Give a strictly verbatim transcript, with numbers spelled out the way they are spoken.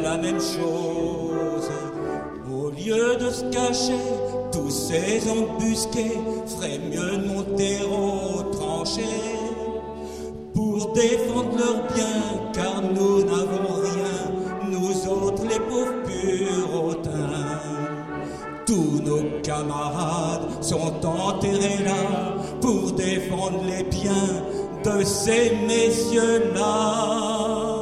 la même chose. Au lieu de se cacher, tous ces embusqués feraient mieux de monter aux tranchées pour défendre leurs biens, car nous n'avons rien, nous autres les pauvres purotins. Tous nos camarades sont enterrés là pour défendre les biens de ces messieurs-là.